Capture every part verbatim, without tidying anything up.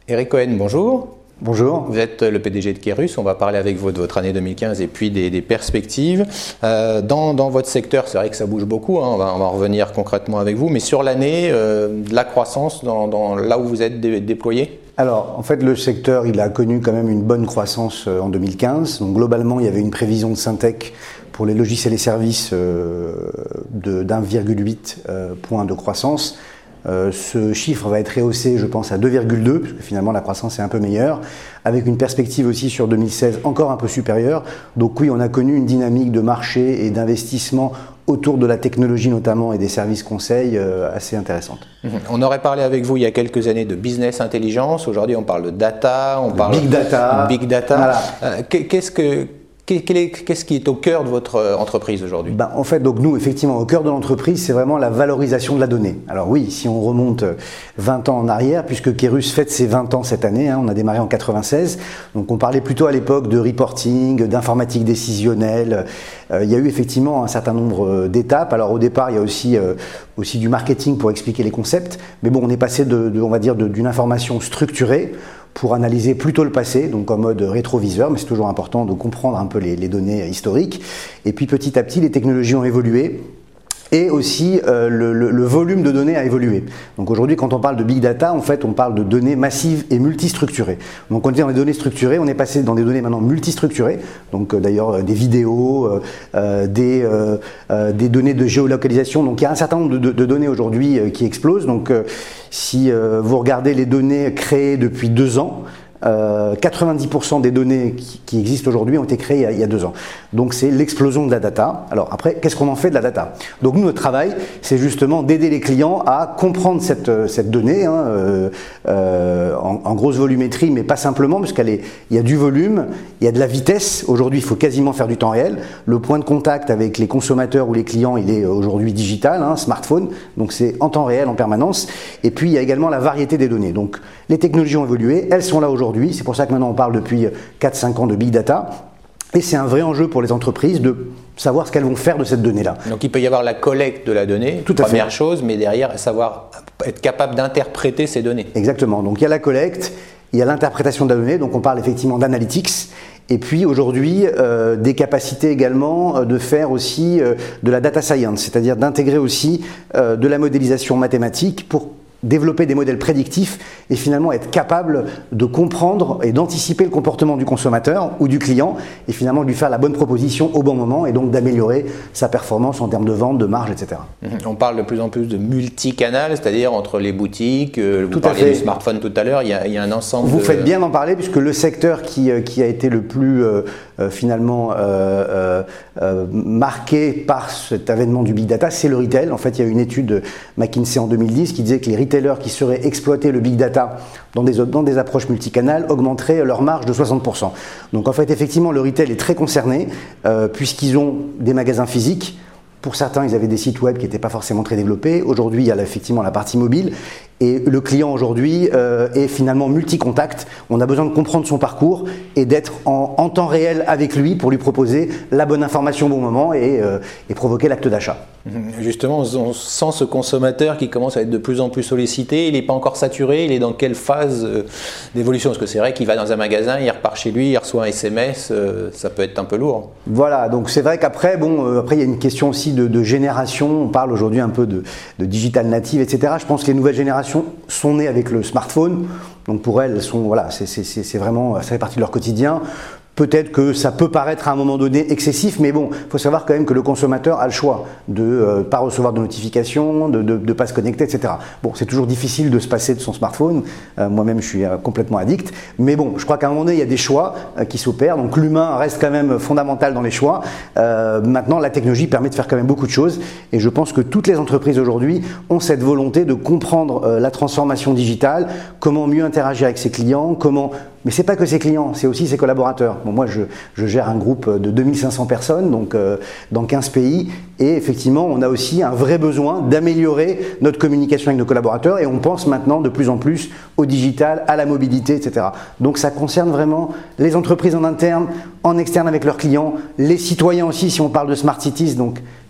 Eric Cohen, bonjour. Bonjour. Vous êtes le P D G de Kerus, on va parler avec vous de votre année deux mille quinze et puis des, des perspectives. Euh, dans, dans votre secteur, c'est vrai que ça bouge beaucoup, hein, on, va, on va en revenir concrètement avec vous, mais sur l'année, euh, de la croissance dans, dans là où vous êtes dé, déployé? Alors, en fait, le secteur, il a connu quand même une bonne croissance en deux mille quinze. Donc, globalement, il y avait une prévision de Syntec pour les logiciels et services euh, de, d'un virgule huit euh, point de croissance. Euh, ce chiffre va être rehaussé, je pense, à deux virgule deux, puisque finalement la croissance est un peu meilleure, avec une perspective aussi sur deux mille seize encore un peu supérieure. Donc oui, on a connu une dynamique de marché et d'investissement autour de la technologie notamment et des services conseils euh, assez intéressante. On aurait parlé avec vous il y a quelques années de business intelligence, aujourd'hui on parle de data, on de parle big data. de big data. Voilà. Euh, qu'est-ce que... Qu'est-ce qui est au cœur de votre entreprise aujourd'hui? Ben, en fait, donc nous, effectivement, au cœur de l'entreprise, c'est vraiment la valorisation de la donnée. Alors oui, si on remonte vingt ans en arrière, puisque Kerus fête ses vingt ans cette année, hein, on a démarré en quatre-vingt-seize, donc on parlait plutôt à l'époque de reporting, d'informatique décisionnelle. Euh, il y a eu effectivement un certain nombre d'étapes. Alors au départ, il y a aussi, euh, aussi du marketing pour expliquer les concepts, mais bon, on est passé de, de on va dire, de, d'une information structurée pour analyser plutôt le passé, donc en mode rétroviseur, mais c'est toujours important de comprendre un peu les, les données historiques. Et puis petit à petit, les technologies ont évolué et aussi euh, le, le, le volume de données a évolué. Donc aujourd'hui, quand on parle de big data, en fait, on parle de données massives et multistructurées. Donc on dit dans les données structurées, on est passé dans des données maintenant multistructurées, donc euh, d'ailleurs euh, des vidéos, euh, euh, des, euh, euh, des données de géolocalisation. Donc il y a un certain nombre de, de, de données aujourd'hui euh, qui explosent. Donc euh, si euh, vous regardez les données créées depuis deux ans, Euh, quatre-vingt-dix pour cent des données qui, qui existent aujourd'hui ont été créées il y, a, il y a deux ans. Donc c'est l'explosion de la data. Alors après, qu'est-ce qu'on en fait de la data? Donc nous, notre travail, c'est justement d'aider les clients à comprendre cette, cette donnée, hein, euh, euh, en, en grosse volumétrie, mais pas simplement, parce qu'il y a du volume, il y a de la vitesse. Aujourd'hui, il faut quasiment faire du temps réel. Le point de contact avec les consommateurs ou les clients, il est aujourd'hui digital, hein, smartphone, donc c'est en temps réel, en permanence. Et puis, il y a également la variété des données. Donc les technologies ont évolué, elles sont là aujourd'hui. C'est pour ça que maintenant on parle depuis quatre cinq ans de big data. Et c'est un vrai enjeu pour les entreprises de savoir ce qu'elles vont faire de cette donnée-là. Donc il peut y avoir la collecte de la donnée, Tout à première fait. chose, mais derrière savoir être capable d'interpréter ces données. Exactement. Donc il y a la collecte, il y a l'interprétation de la donnée, donc on parle effectivement d'analytics. Et puis aujourd'hui, euh, des capacités également euh, de faire aussi euh, de la data science, c'est-à-dire d'intégrer aussi euh, de la modélisation mathématique pour développer des modèles prédictifs et finalement être capable de comprendre et d'anticiper le comportement du consommateur ou du client et finalement lui faire la bonne proposition au bon moment et donc d'améliorer sa performance en termes de vente, de marge, et cetera. On parle de plus en plus de multicanal, c'est-à-dire entre les boutiques, vous tout parliez du smartphone tout à l'heure, il y a, il y a un ensemble Vous de... faites bien d'en parler puisque le secteur qui, qui a été le plus euh, euh, finalement euh, euh, marqué par cet avènement du big data, c'est le retail. En fait, il y a une étude de McKinsey en deux mille dix qui disait que les retailers qui seraient exploiter le big data dans des, dans des approches multicanales augmenteraient leur marge de soixante pour cent. Donc en fait, effectivement, le retail est très concerné euh, puisqu'ils ont des magasins physiques. Pour certains, ils avaient des sites web qui n'étaient pas forcément très développés. Aujourd'hui, il y a effectivement la partie mobile. Et le client aujourd'hui euh, est finalement multi-contact. On a besoin de comprendre son parcours et d'être en, en temps réel avec lui pour lui proposer la bonne information au bon moment et, euh, et provoquer l'acte d'achat. Justement, on sent ce consommateur qui commence à être de plus en plus sollicité. Il n'est pas encore saturé. Il est dans quelle phase d'évolution? Parce que c'est vrai qu'il va dans un magasin, il repart chez lui, il reçoit un S M S. Ça peut être un peu lourd. Voilà, donc c'est vrai qu'après, bon, euh, après il y a une question aussi de, de génération. On parle aujourd'hui un peu de, de digital native, et cetera. Je pense que les nouvelles générations sont nées avec le smartphone. Donc pour elles, elles sont, voilà, c'est, c'est, c'est vraiment, ça fait partie de leur quotidien. Peut-être que ça peut paraître à un moment donné excessif, mais bon, il faut savoir quand même que le consommateur a le choix de ne euh, pas recevoir de notifications, de ne pas se connecter, et cetera. Bon, c'est toujours difficile de se passer de son smartphone. Euh, moi-même, je suis euh, complètement addict. Mais bon, je crois qu'à un moment donné, il y a des choix euh, qui s'opèrent. Donc l'humain reste quand même fondamental dans les choix. Euh, maintenant, la technologie permet de faire quand même beaucoup de choses. Et je pense que toutes les entreprises aujourd'hui ont cette volonté de comprendre euh, la transformation digitale, comment mieux interagir avec ses clients, comment... Mais c'est pas que ses clients, c'est aussi ses collaborateurs. Bon, moi, je, je gère un groupe de deux mille cinq cents personnes, donc euh, dans quinze pays, et effectivement, on a aussi un vrai besoin d'améliorer notre communication avec nos collaborateurs, et on pense maintenant de plus en plus au digital, à la mobilité, et cetera. Donc, ça concerne vraiment les entreprises en interne, en externe avec leurs clients, les citoyens aussi, si on parle de smart cities. Donc,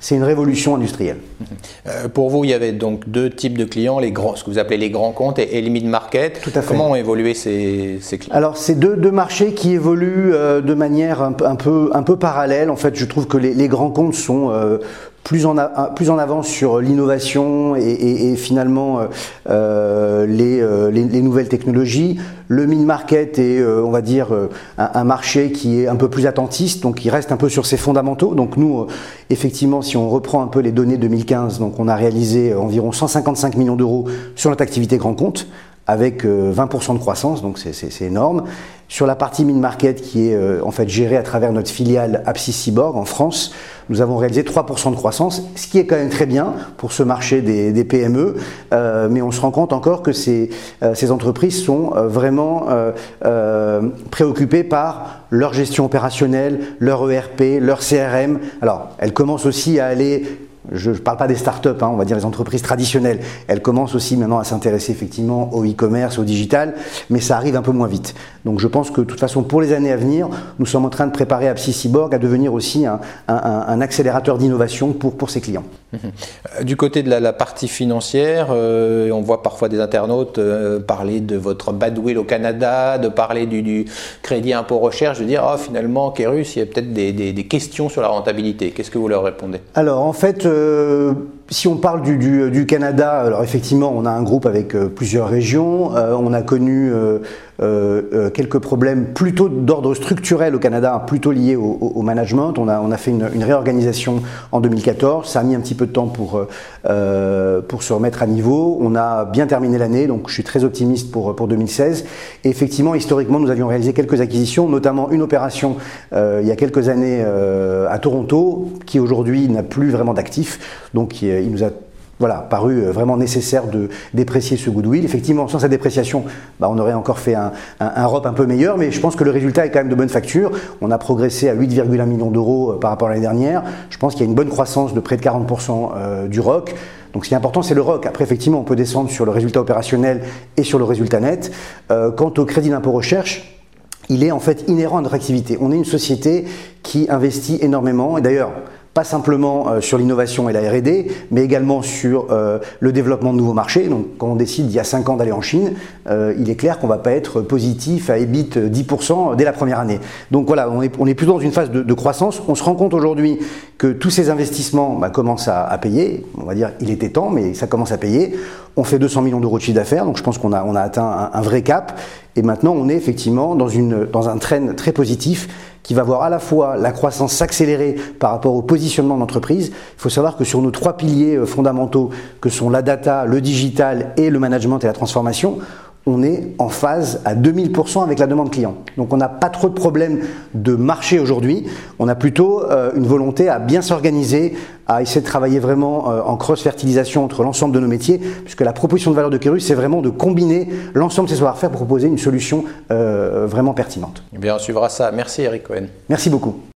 C'est une révolution industrielle. Euh, pour vous, il y avait donc deux types de clients, les grands, ce que vous appelez les grands comptes et, et les mid-market. Tout à fait. Comment ont évolué ces, ces clients? Alors, c'est deux, deux marchés qui évoluent euh, de manière un, un, peu, un peu parallèle. En fait, je trouve que les, les grands comptes sont euh, plus, en a, plus en avance sur l'innovation et, et, et finalement euh, les, euh, les, les nouvelles technologies. Le mid-market est, euh, on va dire, euh, un, un marché qui est un peu plus attentiste, donc qui reste un peu sur ses fondamentaux. Donc nous, euh, effectivement, si on reprend un peu les données deux mille quinze, donc on a réalisé environ cent cinquante-cinq millions d'euros sur notre activité grand compte, avec euh, vingt pour cent de croissance, donc c'est énorme. Sur la partie mid-market qui est euh, en fait gérée à travers notre filiale Apsys Cyborg en France, nous avons réalisé trois pour cent de croissance, ce qui est quand même très bien pour ce marché des, des P M E, euh, mais on se rend compte encore que ces, euh, ces entreprises sont euh, vraiment euh, euh, préoccupées par leur gestion opérationnelle, leur E R P, leur C R M. Alors, elles commencent aussi à aller... Je ne parle pas des startups, hein, on va dire les entreprises traditionnelles. Elles commencent aussi maintenant à s'intéresser effectivement au e-commerce, au digital, mais ça arrive un peu moins vite. Donc je pense que de toute façon, pour les années à venir, nous sommes en train de préparer Apsys Cyborg à devenir aussi un, un, un accélérateur d'innovation pour, pour ses clients. Mmh. Du côté de la, la partie financière, euh, on voit parfois des internautes euh, parler de votre badwill au Canada, de parler du, du crédit impôt recherche, de dire oh, finalement, Kerus, il y a peut-être des, des, des questions sur la rentabilité. Qu'est-ce que vous leur répondez? Alors en fait, euh, si on parle du, du, du Canada, alors effectivement, on a un groupe avec euh, plusieurs régions. Euh, on a connu euh, euh, quelques problèmes plutôt d'ordre structurel au Canada, plutôt liés au, au, au management. On a, on a fait une, une réorganisation en deux mille quatorze. Ça a mis un petit peu de temps pour, euh, pour se remettre à niveau. On a bien terminé l'année, donc je suis très optimiste pour, pour deux mille seize. Et effectivement, historiquement, nous avions réalisé quelques acquisitions, notamment une opération euh, il y a quelques années euh, à Toronto, qui aujourd'hui n'a plus vraiment d'actifs. Donc il nous a voilà, paru vraiment nécessaire de déprécier ce goodwill. Effectivement, sans cette dépréciation, bah, on aurait encore fait un, un, un R O P un peu meilleur, mais je pense que le résultat est quand même de bonne facture. On a progressé à huit virgule un millions d'euros par rapport à l'année dernière. Je pense qu'il y a une bonne croissance de près de quarante pour cent euh, du R O C. Donc ce qui est important, c'est le R O C. Après, effectivement, on peut descendre sur le résultat opérationnel et sur le résultat net. Euh, quant au crédit d'impôt recherche, il est en fait inhérent à notre activité. On est une société qui investit énormément, et d'ailleurs, pas simplement euh, sur l'innovation et la R et D, mais également sur euh, le développement de nouveaux marchés. Donc quand on décide il y a cinq ans d'aller en Chine, euh, il est clair qu'on ne va pas être positif à E B I T dix pour cent dès la première année. Donc voilà, on est, on est plutôt dans une phase de, de croissance. On se rend compte aujourd'hui que tous ces investissements bah, commencent à, à payer. On va dire il était temps, mais ça commence à payer. On fait deux cents millions d'euros de chiffre d'affaires, donc je pense qu'on a, on a atteint un, un vrai cap. Et maintenant, on est effectivement dans, une, dans un trend très positif qui va voir à la fois la croissance s'accélérer par rapport au positionnement de l'entreprise. Il faut savoir que sur nos trois piliers fondamentaux, que sont la data, le digital et le management et la transformation, on est en phase à deux mille pour cent avec la demande client. Donc on n'a pas trop de problèmes de marché aujourd'hui, on a plutôt euh, une volonté à bien s'organiser, à essayer de travailler vraiment euh, en cross-fertilisation entre l'ensemble de nos métiers, puisque la proposition de valeur de Kerus, c'est vraiment de combiner l'ensemble de ses savoir-faire pour proposer une solution euh, vraiment pertinente. Eh bien, on suivra ça. Merci Eric Cohen. Merci beaucoup.